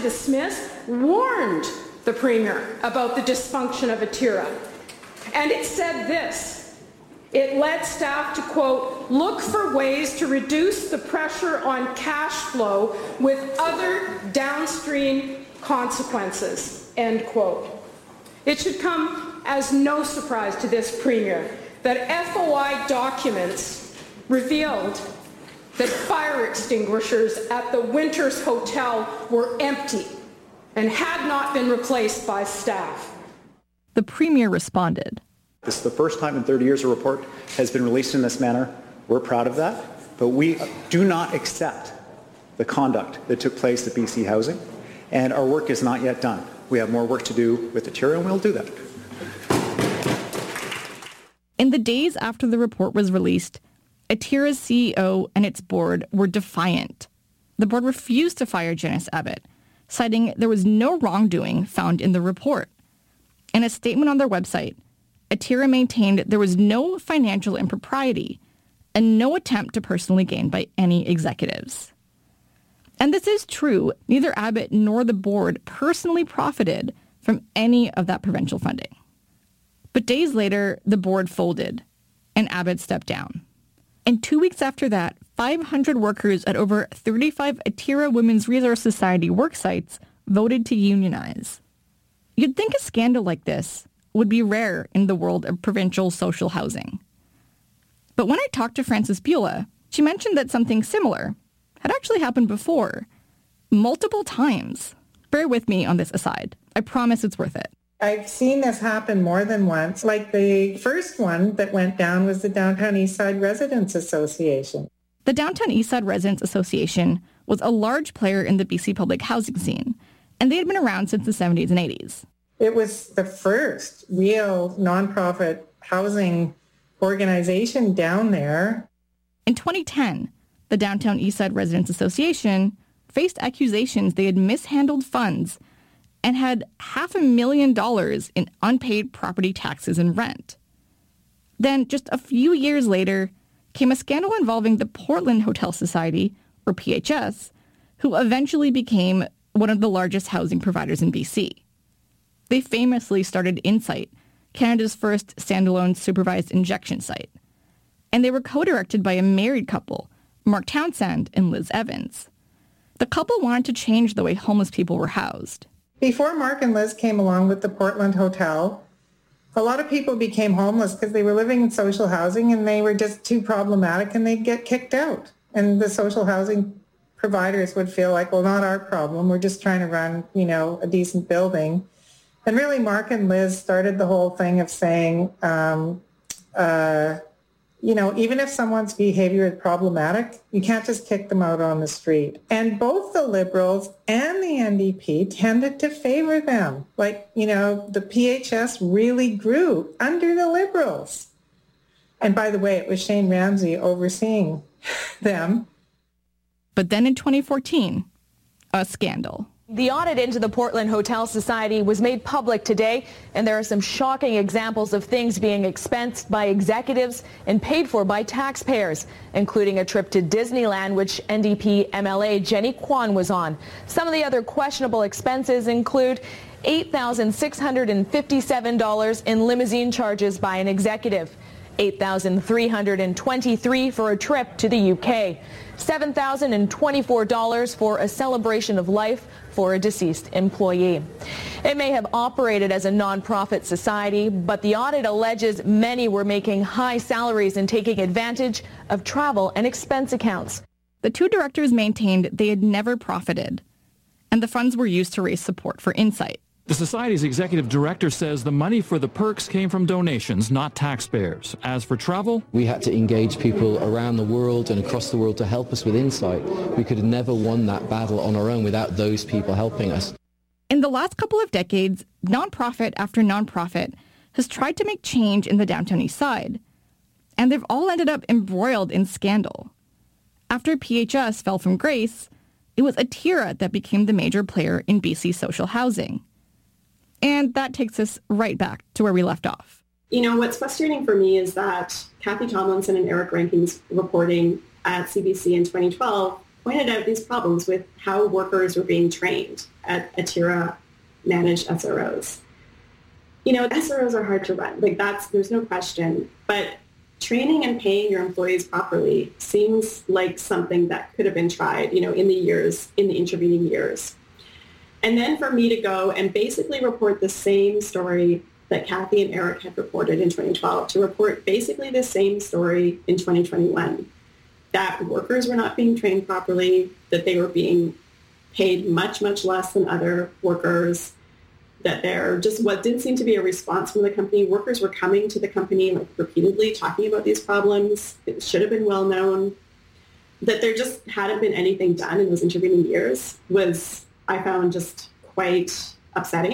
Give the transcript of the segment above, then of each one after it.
to dismiss warned the Premier about the dysfunction of Atira. And it said this: it led staff to, quote, look for ways to reduce the pressure on cash flow with other downstream consequences, end quote. It should come as no surprise to this Premier that FOI documents revealed that fire extinguishers at the Winters Hotel were empty and had not been replaced by staff. The Premier responded. This is the first time in 30 years a report has been released in this manner. We're proud of that, but we do not accept the conduct that took place at BC Housing, and our work is not yet done. We have more work to do with Atira, and we'll do that. In the days after the report was released, Atira's CEO and its board were defiant. The board refused to fire Janice Abbott, citing there was no wrongdoing found in the report. In a statement on their website, Atira maintained there was no financial impropriety and no attempt to personally gain by any executives. And this is true. Neither Abbott nor the board personally profited from any of that provincial funding. But days later, the board folded and Abbott stepped down. And 2 weeks after that, 500 workers at over 35 Atira Women's Resource Society worksites voted to unionize. You'd think a scandal like this would be rare in the world of provincial social housing. But when I talked to Frances Bula, she mentioned that something similar had actually happened before, multiple times. Bear with me on this aside. I promise it's worth it. I've seen this happen more than once. Like the first one that went down was the Downtown Eastside Residents Association. The Downtown Eastside Residents Association was a large player in the BC public housing scene, and they had been around since the 70s and 80s. It was the first real nonprofit housing organization down there. In 2010, the Downtown Eastside Residents Association faced accusations they had mishandled funds and had $500,000 in unpaid property taxes and rent. Then, just a few years later, came a scandal involving the Portland Hotel Society, or PHS, who eventually became one of the largest housing providers in BC. They famously started Insight, Canada's first standalone supervised injection site. And they were co-directed by a married couple, Mark Townsend and Liz Evans. The couple wanted to change the way homeless people were housed. Before Mark and Liz came along with the Portland Hotel, a lot of people became homeless because they were living in social housing and they were just too problematic and they'd get kicked out. And the social housing providers would feel like, well, not our problem. We're just trying to run, a decent building. And really, Mark and Liz started the whole thing of saying, even if someone's behavior is problematic, you can't just kick them out on the street. And both the Liberals and the NDP tended to favor them. The PHS really grew under the Liberals. And by the way, it was Shane Ramsey overseeing them. But then in 2014, a scandal. The audit into the Portland Hotel Society was made public today, and there are some shocking examples of things being expensed by executives and paid for by taxpayers, including a trip to Disneyland, which NDP MLA Jenny Kwan was on. Some of the other questionable expenses include $8,657 in limousine charges by an executive, $8,323 for a trip to the UK, $7,024 for a celebration of life for a deceased employee. It may have operated as a nonprofit society, but the audit alleges many were making high salaries and taking advantage of travel and expense accounts. The two directors maintained they had never profited, and the funds were used to raise support for Insight. The Society's executive director says the money for the perks came from donations, not taxpayers. As for travel, we had to engage people around the world and across the world to help us with Insight. We could have never won that battle on our own without those people helping us. In the last couple of decades, nonprofit after nonprofit has tried to make change in the Downtown East Side, and they've all ended up embroiled in scandal. After PHS fell from grace, it was Atira that became the major player in BC social housing. And that takes us right back to where we left off. What's frustrating for me is that Kathy Tomlinson and Eric Rankin's reporting at CBC in 2012 pointed out these problems with how workers were being trained at Atira-managed SROs. You know, SROs are hard to run. There's no question. But training and paying your employees properly seems like something that could have been tried, in the intervening years. And then for me to go and basically report the same story that Kathy and Eric had reported in 2012, to report basically the same story in 2021, that workers were not being trained properly, that they were being paid much, much less than other workers, that there just what didn't seem to be a response from the company. Workers were coming to the company repeatedly talking about these problems. It should have been well known. That there just hadn't been anything done in those intervening years was, I found, just quite upsetting.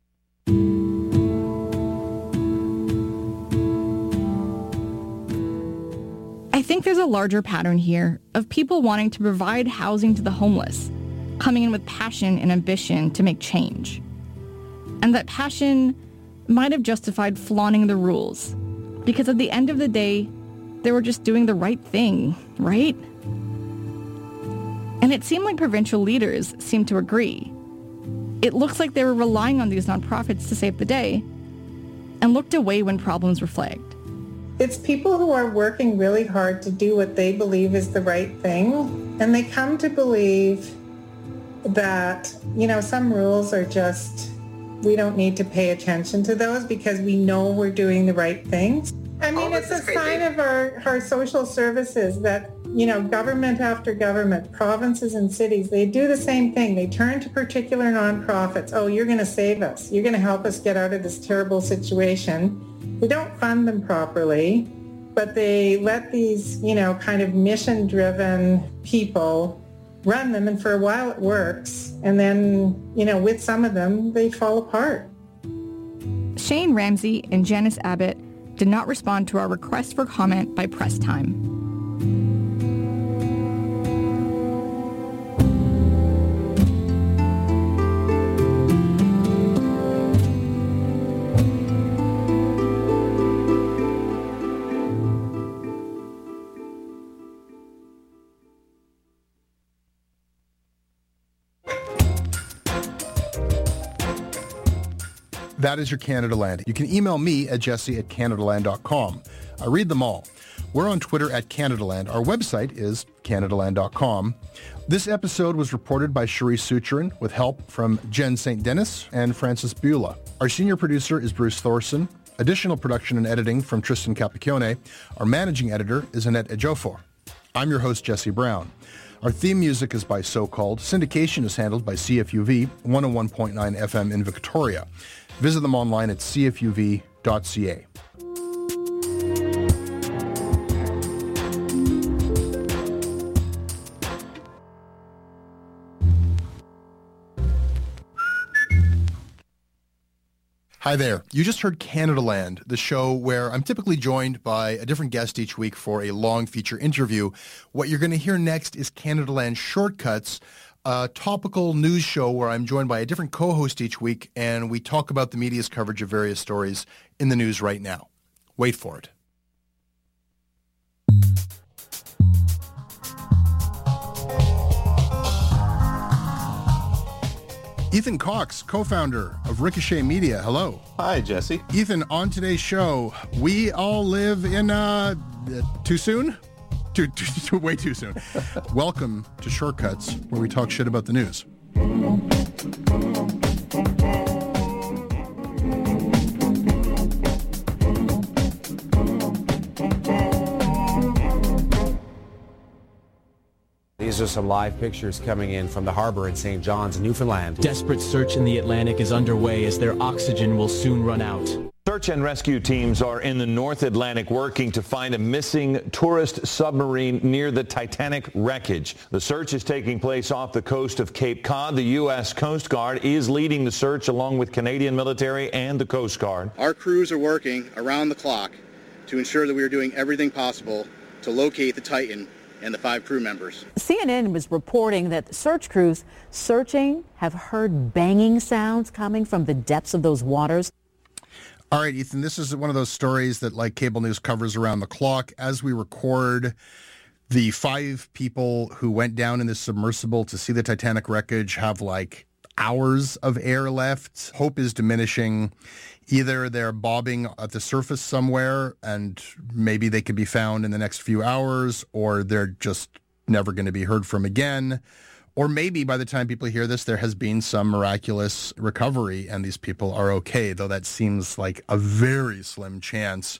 I think there's a larger pattern here of people wanting to provide housing to the homeless, coming in with passion and ambition to make change. And that passion might have justified flaunting the rules, because at the end of the day, they were just doing the right thing, right? And it seemed like provincial leaders seemed to agree. It looks like they were relying on these nonprofits to save the day and looked away when problems were flagged. It's people who are working really hard to do what they believe is the right thing, and they come to believe that, some rules are just, we don't need to pay attention to those because we know we're doing the right things. I mean, it's a sign of our social services that, government after government, provinces and cities, they do the same thing. They turn to particular nonprofits. Oh, you're going to save us. You're going to help us get out of this terrible situation. They don't fund them properly, but they let these, kind of mission-driven people run them, and for a while it works. And then, with some of them, they fall apart. Shane Ramsey and Janice Abbott did not respond to our request for comment by press time. That is your Canada Land. You can email me at jesse@canadaland.com. I read them all. We're on Twitter at CanadaLand. Our website is canadaland.com. This episode was reported by Cherise Sucherin with help from Jen St. Dennis and Francis Beulah. Our senior producer is Bruce Thorson. Additional production and editing from Tristan Capicchione. Our managing editor is Annette Ejiofor. I'm your host, Jesse Brown. Our theme music is by So Called. Syndication is handled by CFUV 101.9 FM in Victoria. Visit them online at cfuv.ca. Hi there. You just heard Canada Land, the show where I'm typically joined by a different guest each week for a long feature interview. What you're going to hear next is Canada Land Shortcuts, a topical news show where I'm joined by a different co-host each week, and we talk about the media's coverage of various stories in the news right now. Wait for it. Ethan Cox, co-founder of Ricochet Media. Hello. Hi, Jesse. Ethan, on today's show, we all live in, too soon? Way too soon. Welcome to Shortcuts, where we talk shit about the news. These are some live pictures coming in from the harbor in St. John's, Newfoundland. Desperate search in the Atlantic is underway as their oxygen will soon run out. Search and rescue teams are in the North Atlantic working to find a missing tourist submarine near the Titanic wreckage. The search is taking place off the coast of Cape Cod. The U.S. Coast Guard is leading the search along with Canadian military and the Coast Guard. Our crews are working around the clock to ensure that we are doing everything possible to locate the Titan and the 5 crew members. CNN was reporting that search crews searching have heard banging sounds coming from the depths of those waters. All right, Ethan, this is one of those stories that, like, cable news covers around the clock. As we record, The 5 people who went down in this submersible to see the Titanic wreckage have like hours of air left. Hope is diminishing. Either they're bobbing at the surface somewhere and maybe they could be found in the next few hours, or they're just never going to be heard from again. Or maybe by the time people hear this, there has been some miraculous recovery and these people are okay, though that seems like a very slim chance.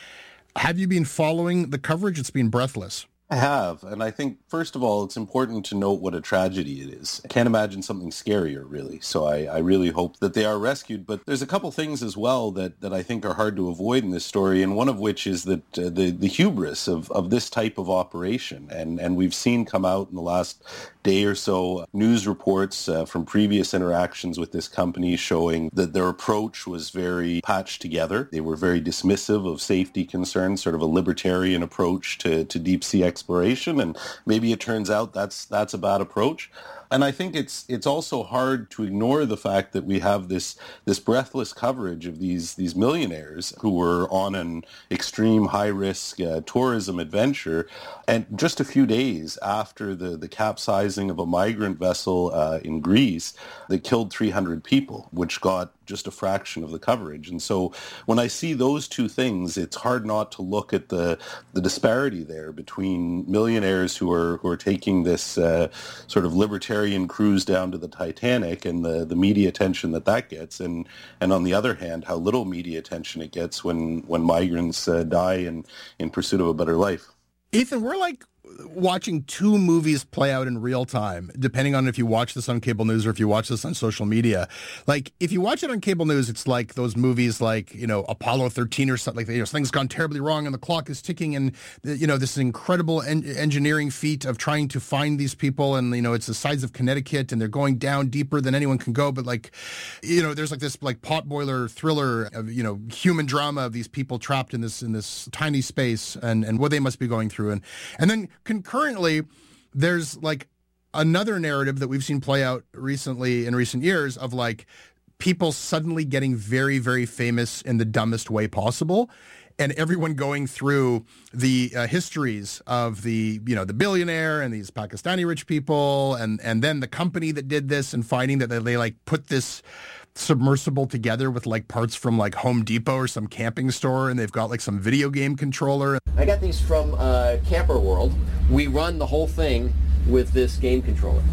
Have you been following the coverage? It's been breathless. I have, and I think, first of all, it's important to note what a tragedy it is. I can't imagine something scarier, really, so I really hope that they are rescued. But there's a couple things as well that I think are hard to avoid in this story, and one of which is that the hubris of this type of operation. And we've seen come out in the last day or so news reports from previous interactions with this company showing that their approach was very patched together. They were very dismissive of safety concerns, sort of a libertarian approach to deep sea exploration, and maybe it turns out that's a bad approach. And I think it's also hard to ignore the fact that we have this breathless coverage of these millionaires who were on an extreme high-risk tourism adventure, and just a few days after the capsizing of a migrant vessel in Greece that killed 300 people, which got just a fraction of the coverage. And so when I see those two things, it's hard not to look at the disparity there between millionaires who are taking this sort of libertarian cruise down to the Titanic and the media attention that gets, and on the other hand, how little media attention it gets when migrants die in pursuit of a better life. Ethan, we're like watching 2 movies play out in real time, depending on if you watch this on cable news or if you watch this on social media. Like, if you watch it on cable news, it's like those movies like, Apollo 13 or something, like, something's gone terribly wrong and the clock is ticking, and, this incredible engineering feat of trying to find these people, and, it's the sides of Connecticut and they're going down deeper than anyone can go. But like, there's like this like potboiler thriller of, human drama of these people trapped in this tiny space and what they must be going through. And then concurrently, there's like another narrative that we've seen play out recently in recent years of like people suddenly getting very, very famous in the dumbest way possible. And everyone going through the histories of the billionaire and these Pakistani rich people and then the company that did this, and finding that they like put this submersible together with like parts from like Home Depot or some camping store, and they've got like some video game controller. I got these from Camper World. We run the whole thing with this game controller.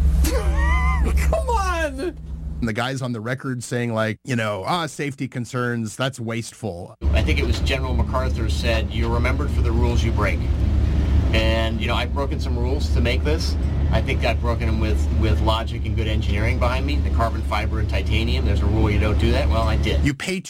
Come on! And the guy's on the record saying like, safety concerns, that's wasteful. I think it was General MacArthur said, you're remembered for the rules you break. And, I've broken some rules to make this. I think I've broken them with logic and good engineering behind me. The carbon fiber and titanium, there's a rule you don't do that. Well, I did. You pay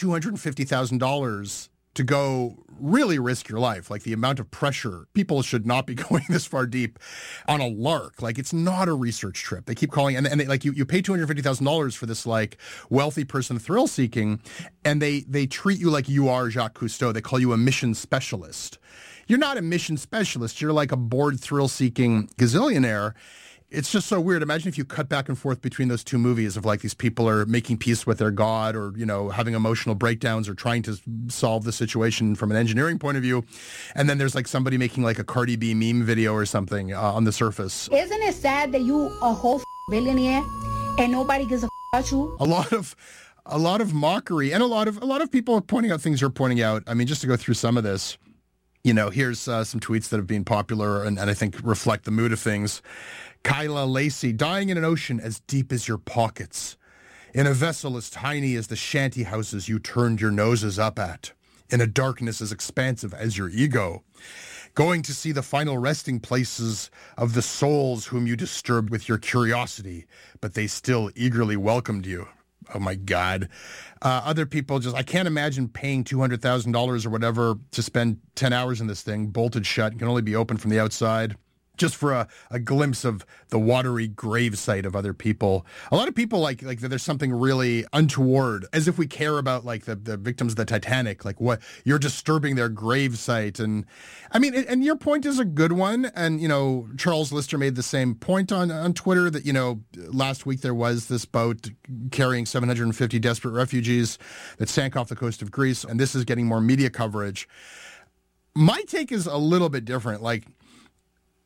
$250,000 to go really risk your life. Like, the amount of pressure, people should not be going this far deep on a lark. Like, it's not a research trip. They keep calling, and they, like, you pay $250,000 for this like wealthy person thrill seeking, and they treat you like you are Jacques Cousteau. They call you a mission specialist. You're not a mission specialist. You're like a bored thrill-seeking gazillionaire. It's just so weird. Imagine if you cut back and forth between those 2 movies of like these people are making peace with their God, or, having emotional breakdowns, or trying to solve the situation from an engineering point of view. And then there's like somebody making like a Cardi B meme video or something on the surface. Isn't it sad that you a whole billionaire and nobody gives a about you? A lot of mockery, and a lot of people pointing out things you're pointing out. I mean, just to go through some of this. Here's some tweets that have been popular and I think reflect the mood of things. Kyla Lacey, dying in an ocean as deep as your pockets. In a vessel as tiny as the shanty houses you turned your noses up at. In a darkness as expansive as your ego. Going to see the final resting places of the souls whom you disturbed with your curiosity, but they still eagerly welcomed you. Oh, my God. Other people I can't imagine paying $200,000 or whatever to spend 10 hours in this thing, bolted shut, and can only be opened from the outside, just for a glimpse of the watery gravesite of other people. A lot of people like there's something really untoward, as if we care about like the victims of the Titanic, like what you're disturbing their gravesite. And I mean, and your point is a good one. And, Charles Lister made the same point on Twitter that, last week there was this boat carrying 750 desperate refugees that sank off the coast of Greece. And this is getting more media coverage. My take is a little bit different. Like,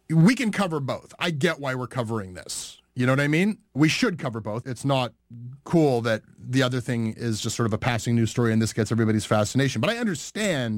we can cover both. I get why we're covering this. You know what I mean? We should cover both. It's not cool that the other thing is just sort of a passing news story and this gets everybody's fascination. But I understand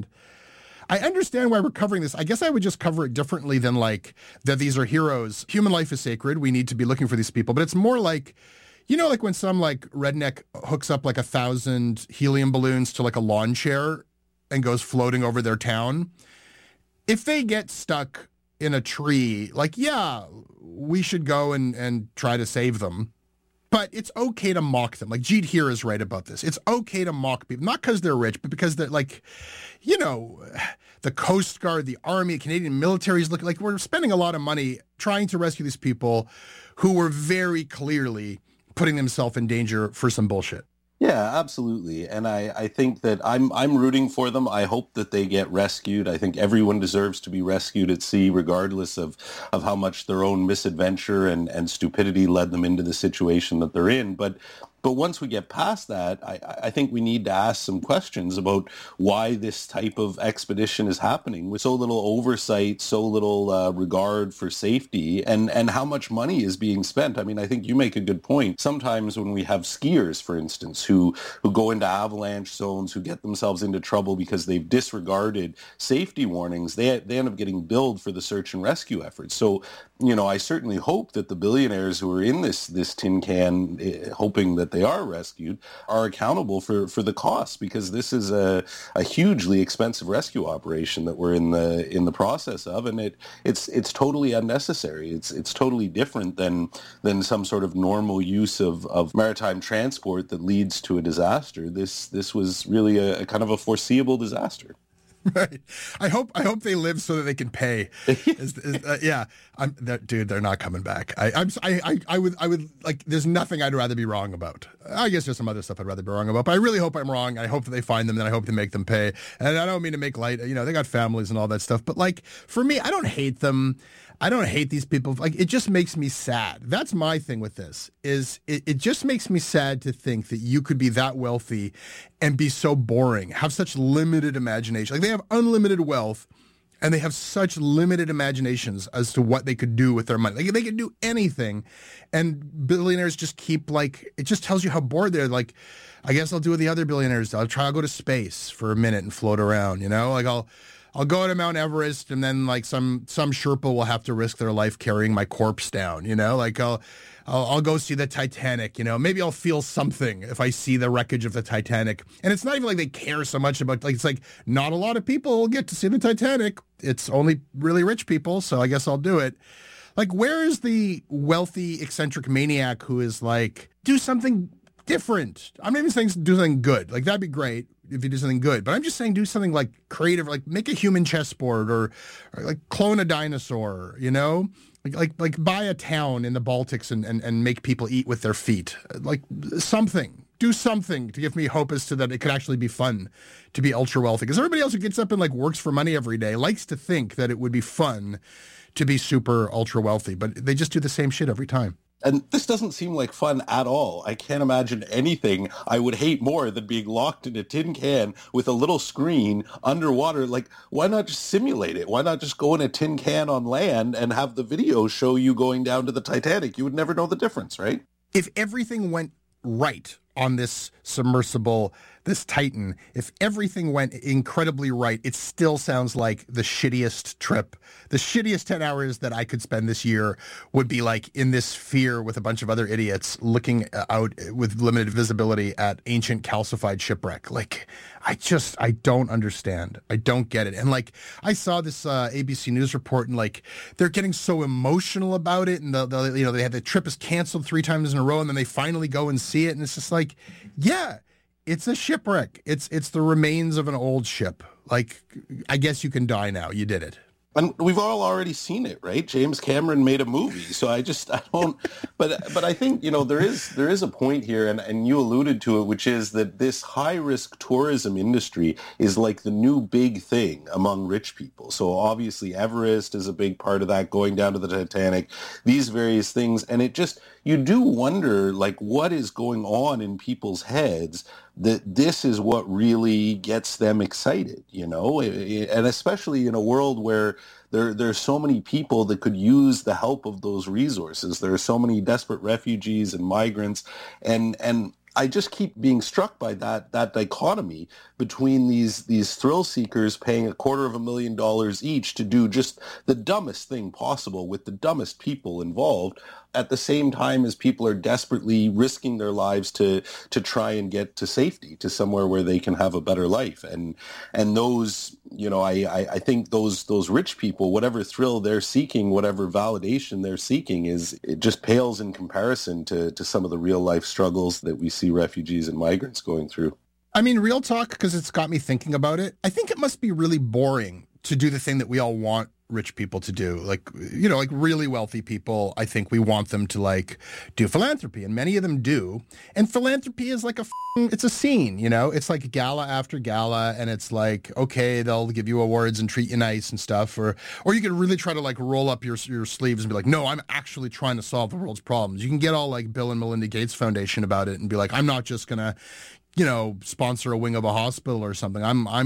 why we're covering this. I guess I would just cover it differently than like that these are heroes. Human life is sacred. We need to be looking for these people. But it's more like, you know, like when some like redneck hooks up like 1,000 helium balloons to like a lawn chair and goes floating over their town. If they get stuck in a tree, like, yeah, we should go and try to save them. But it's okay to mock them. Like Jeet here is right about this. It's okay to mock people, not because they're rich, but because they're like, you know, the Coast Guard, the Army, Canadian military is looking like we're spending a lot of money trying to rescue these people who were very clearly putting themselves in danger for some bullshit. Yeah, absolutely. And I think that I'm rooting for them. I hope that they get rescued. I think everyone deserves to be rescued at sea, regardless of how much their own misadventure and stupidity led them into the situation that they're in. But once we get past that, I think we need to ask some questions about why this type of expedition is happening with so little oversight, so little regard for safety, and how much money is being spent. I mean, I think you make a good point. Sometimes when we have skiers, for instance, who go into avalanche zones, who get themselves into trouble because they've disregarded safety warnings, they end up getting billed for the search and rescue efforts. So, you know, I certainly hope that the billionaires who are in this tin can, hoping that they are rescued, are accountable for the costs, because this is a hugely expensive rescue operation that we're in the process of, and it's totally unnecessary. It's totally different than some sort of normal use of maritime transport that leads to a disaster. This was really a kind of a foreseeable disaster. Right. I hope they live so that they can pay. Yeah. Dude, they're not coming back. I would like, there's nothing I'd rather be wrong about. I guess there's some other stuff I'd rather be wrong about, but I really hope I'm wrong. I hope that they find them, and I hope they make them pay. And I don't mean to make light, you know, they got families and all that stuff, but like, for me, I don't hate them. I don't hate these people. Like, it just makes me sad. That's my thing with this, is it just makes me sad to think that you could be that wealthy and be so boring, have such limited imagination. Like, they have unlimited wealth and they have such limited imaginations as to what they could do with their money. Like, they could do anything, and billionaires just keep, like, it just tells you how bored they're. Like, I guess I'll do what the other billionaires do. I'll go to space for a minute and float around, you know? Like, I'll go to Mount Everest, and then like some Sherpa will have to risk their life carrying my corpse down, you know? Like, I'll go see the Titanic, you know? Maybe I'll feel something if I see the wreckage of the Titanic. And it's not even like they care so much about, like, it's like not a lot of people will get to see the Titanic. It's only really rich people, so I guess I'll do it. Like, where is the wealthy, eccentric maniac who is like, do something different? I'm not even saying do something good. Like, that'd be great if you do something good, but I'm just saying do something like creative, like make a human chessboard, or like clone a dinosaur, you know, like buy a town in the Baltics and make people eat with their feet, like something. Do something to give me hope as to that it could actually be fun to be ultra wealthy, because everybody else who gets up and like works for money every day likes to think that it would be fun to be super ultra wealthy, but they just do the same shit every time. And this doesn't seem like fun at all. I can't imagine anything I would hate more than being locked in a tin can with a little screen underwater. Like, why not just simulate it? Why not just go in a tin can on land and have the video show you going down to the Titanic? You would never know the difference, right? If everything went right on this submersible, this Titan, if everything went incredibly right, it still sounds like the shittiest trip. The shittiest 10 hours that I could spend this year would be like in this sphere with a bunch of other idiots looking out with limited visibility at ancient calcified shipwreck. Like, I don't understand. I don't get it. And like, I saw this ABC News report, and like, they're getting so emotional about it, and they had the trip is canceled 3 times in a row, and then they finally go and see it, and it's just like, yeah, it's a shipwreck. It's the remains of an old ship. Like, I guess you can die now. You did it. And we've all already seen it, right? James Cameron made a movie. So I don't, but I think, you know, there is a point here, and you alluded to it, which is that this high-risk tourism industry is like the new big thing among rich people. So obviously Everest is a big part of that, going down to the Titanic, these various things. And it just, you do wonder, like, what is going on in people's heads that this is what really gets them excited, you know? And especially in a world where There's so many people that could use the help of those resources. There are so many desperate refugees and migrants, and I just keep being struck by that dichotomy between these thrill seekers paying $250,000 each to do just the dumbest thing possible with the dumbest people involved, at the same time as people are desperately risking their lives to try and get to safety, to somewhere where they can have a better life. And those, I think those rich people, whatever thrill they're seeking, whatever validation they're seeking, it just pales in comparison to some of the real life struggles that we see refugees and migrants going through. I mean, real talk, because it's got me thinking about it. I think it must be really boring to do the thing that we all want rich people to do. Like really wealthy people, I think we want them to do philanthropy, and many of them do. And philanthropy is it's a scene, it's like gala after gala, and it's like, okay, they'll give you awards and treat you nice and stuff, or you can really try to roll up your sleeves and be like, no, I'm actually trying to solve the world's problems. You can get all Bill and Melinda Gates Foundation about it and be like, I'm not just gonna sponsor a wing of a hospital or something.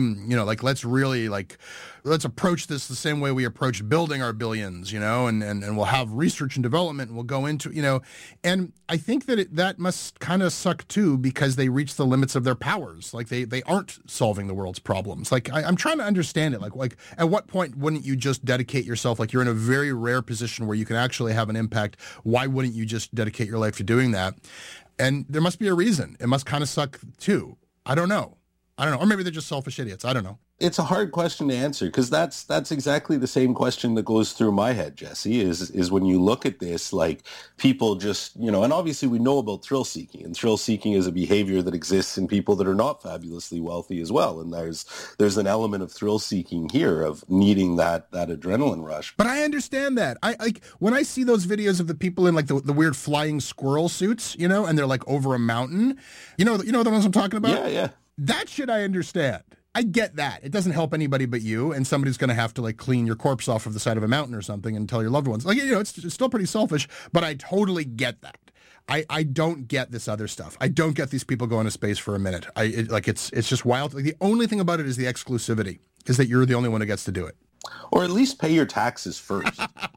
Let's approach this the same way we approach building our billions, and we'll have research and development, and we'll go into, and I think that must kind of suck too, because they reach the limits of their powers. They aren't solving the world's problems. I'm trying to understand it. At what point wouldn't you just dedicate yourself? You're in a very rare position where you can actually have an impact. Why wouldn't you just dedicate your life to doing that? And there must be a reason. It must kind of suck too. I don't know. Or maybe they're just selfish idiots. I don't know. It's a hard question to answer, because that's exactly the same question that goes through my head, Jesse, is when you look at this, people just, and obviously we know about thrill seeking, and thrill seeking is a behavior that exists in people that are not fabulously wealthy as well. And there's an element of thrill seeking here, of needing that adrenaline rush. But I understand that. When I see those videos of the people in the weird flying squirrel suits, and they're over a mountain, you know the ones I'm talking about? Yeah. That shit I understand. I get that. It doesn't help anybody but you, and somebody's going to have to clean your corpse off of the side of a mountain or something and tell your loved ones. It's still pretty selfish, but I totally get that. I don't get this other stuff. I don't get these people going to space for a minute. It's just wild. The only thing about it is the exclusivity, is that you're the only one who gets to do it. Or at least pay your taxes first.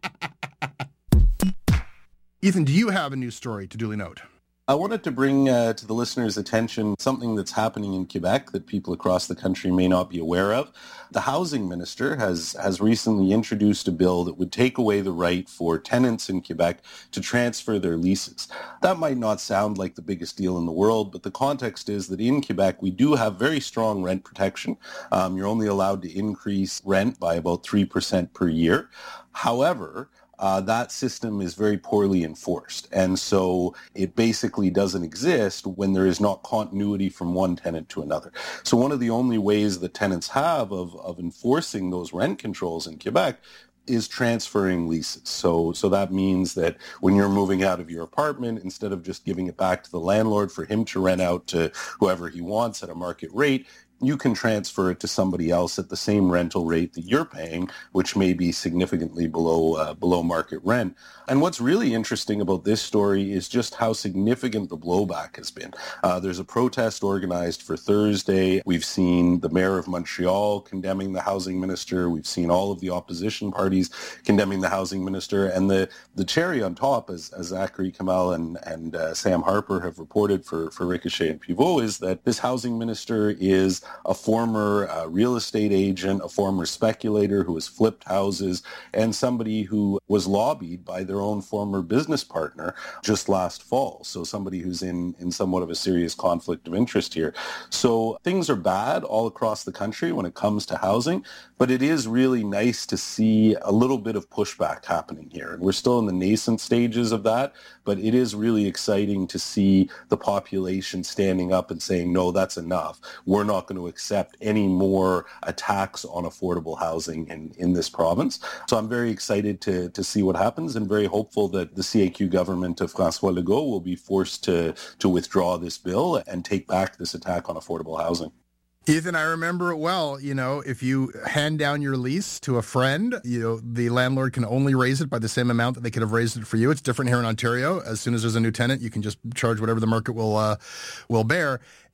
Ethan, do you have a news story to duly note? I wanted to bring to the listeners' attention something that's happening in Quebec that people across the country may not be aware of. The housing minister has recently introduced a bill that would take away the right for tenants in Quebec to transfer their leases. That might not sound like the biggest deal in the world, but the context is that in Quebec we do have very strong rent protection. You're only allowed to increase rent by about 3% per year. However, that system is very poorly enforced. And so it basically doesn't exist when there is not continuity from one tenant to another. So one of the only ways that tenants have of enforcing those rent controls in Quebec is transferring leases. So that means that when you're moving out of your apartment, instead of just giving it back to the landlord for him to rent out to whoever he wants at a market rate, you can transfer it to somebody else at the same rental rate that you're paying, which may be significantly below market rent. And what's really interesting about this story is just how significant the blowback has been. There's a protest organized for Thursday. We've seen the mayor of Montreal condemning the housing minister. We've seen all of the opposition parties condemning the housing minister. And the cherry on top, as Zachary Kamal and Sam Harper have reported for Ricochet and Pivot, is that this housing minister is a former real estate agent, a former speculator who has flipped houses, and somebody who was lobbied by their own former business partner just last fall. So somebody who's in somewhat of a serious conflict of interest here. So things are bad all across the country when it comes to housing, but it is really nice to see a little bit of pushback happening here. And we're still in the nascent stages of that, but it is really exciting to see the population standing up and saying, no, that's enough. We're not going to accept any more attacks on affordable housing in this province. So I'm very excited to see what happens, and very hopeful that the CAQ government of François Legault will be forced to withdraw this bill and take back this attack on affordable housing. Ethan, I remember it well. If you hand down your lease to a friend, the landlord can only raise it by the same amount that they could have raised it for you. It's different here in Ontario. As soon as there's a new tenant, you can just charge whatever the market will bear.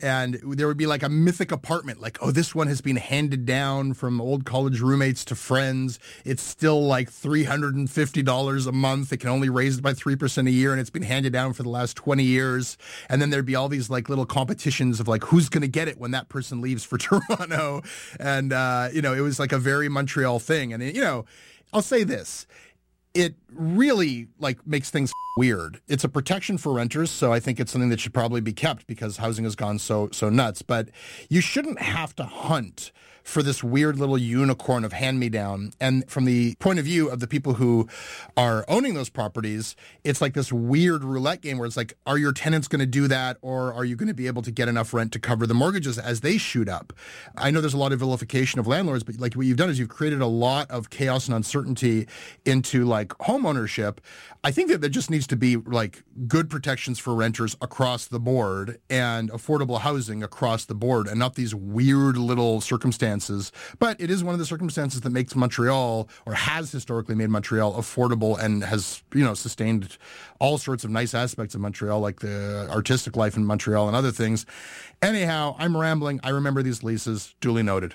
and there would be like a mythic apartment, like, oh, this one has been handed down from old college roommates to friends. It's still like $350 a month. It can only raise it by 3% a year, and it's been handed down for the last 20 years. And then there'd be all these like little competitions of like, who's going to get it when that person leaves for Toronto. And, it was like a very Montreal thing. And, I'll say this. It really like makes things weird. It's a protection for renters, so I think it's something that should probably be kept because housing has gone so nuts. But you shouldn't have to hunt for this weird little unicorn of hand-me-down. And from the point of view of the people who are owning those properties, it's like this weird roulette game where it's like, are your tenants going to do that, or are you going to be able to get enough rent to cover the mortgages as they shoot up? I know there's a lot of vilification of landlords, but like what you've done is you've created a lot of chaos and uncertainty into like home ownership. I think that there just needs to be like good protections for renters across the board and affordable housing across the board, and not these weird little circumstances. But it is one of the circumstances that makes Montreal, or has historically made Montreal, affordable and has, sustained all sorts of nice aspects of Montreal, like the artistic life in Montreal and other things. Anyhow, I'm rambling. I remember these leases. Duly noted.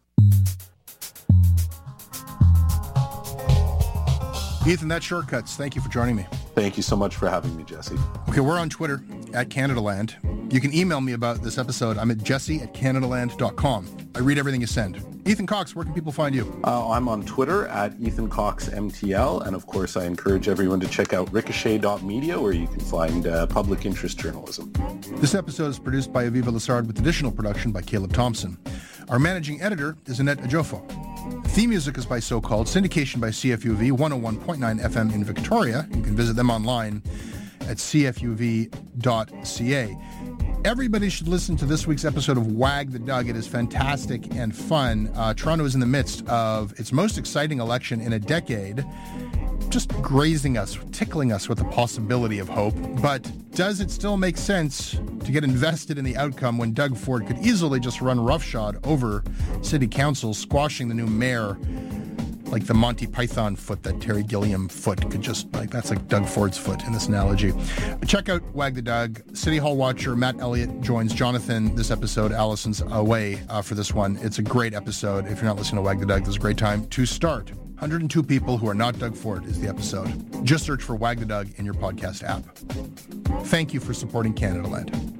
Ethan, that's Shortcuts. Thank you for joining me. Thank you so much for having me, Jesse. Okay, we're on Twitter at CanadaLand. You can email me about this episode. I'm at jesse@canadaland.com. I read everything you send. Ethan Cox, where can people find you? I'm on Twitter at EthanCoxMTL, and of course I encourage everyone to check out ricochet.media, where you can find public interest journalism. This episode is produced by Aviva Lessard with additional production by Caleb Thompson. Our managing editor is Annette Ajofo. Theme music is by So Called, syndication by CFUV 101.9 FM in Victoria. You can visit them online at cfuv.ca. Everybody should listen to this week's episode of Wag the Dug. It is fantastic and fun. Toronto is in the midst of its most exciting election in a decade, just grazing us, tickling us with the possibility of hope. But does it still make sense to get invested in the outcome when Doug Ford could easily just run roughshod over city council, squashing the new mayor like the Monty Python foot, that Terry Gilliam foot could just, like, that's like Doug Ford's foot in this analogy. Check out Wag the Dug. City Hall watcher Matt Elliott joins Jonathan this episode. Allison's away for this one. It's a great episode. If you're not listening to Wag the Dug, this is a great time to start. 102 People Who Are Not Doug Ford is the episode. Just search for Wag the Dug in your podcast app. Thank you for supporting Canada Land.